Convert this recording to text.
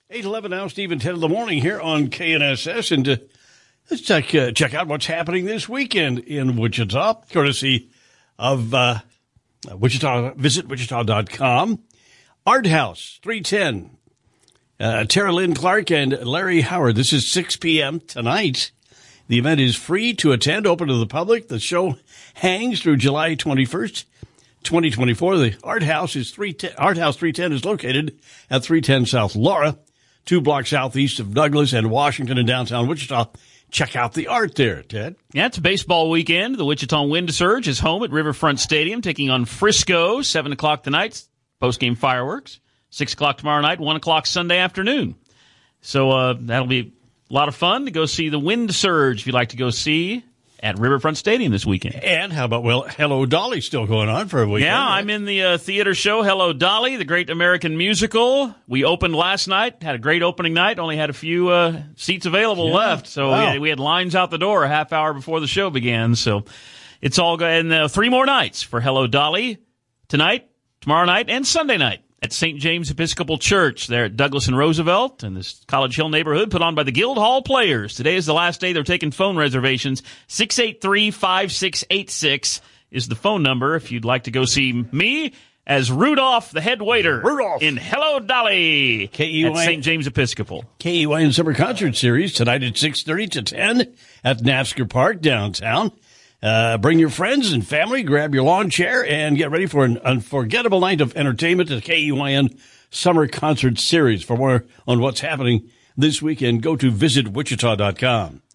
8:11 now, Steve and 10 in the morning here on KNSS. And let's check out what's happening this weekend in Wichita, courtesy of Wichita. Visit Wichita.com. Art House, 310. Tara Lynn Clark and Larry Howard. This is 6 p.m. tonight. The event is free to attend, open to the public. The show hangs through July 21st, 2024. The Art House 310 is located at 310 South Laura, 2 blocks southeast of Douglas and Washington in downtown Wichita. Check out the art there, Ted. Yeah, it's a baseball weekend. The Wichita Wind Surge is home at Riverfront Stadium, taking on Frisco, 7 o'clock tonight, post-game fireworks, 6 o'clock tomorrow night, 1 o'clock Sunday afternoon. So that'll be a lot of fun to go see the Wind Surge if you'd like to go see at Riverfront Stadium this weekend. And how about, Hello Dolly still going on for a weekend? Yeah, right? I'm in the theater show, Hello Dolly, the great American musical. We opened last night, had a great opening night, only had a few seats available left. So we had lines out the door a half hour before the show began. So it's all good. And 3 more nights for Hello Dolly tonight, tomorrow night, and Sunday night at St. James Episcopal Church there at Douglas and Roosevelt in this College Hill neighborhood, put on by the Guildhall Players. Today is the last day they're taking phone reservations. 683-5686 is the phone number if you'd like to go see me as Rudolph, the head waiter, in Hello Dolly at St. James Episcopal. KUIN Summer Concert Series tonight at 6:30 to 10 at NASCAR Park downtown. Bring your friends and family, grab your lawn chair, and get ready for an unforgettable night of entertainment at KUIN Summer Concert Series. For more on what's happening this weekend, go to visitwichita.com.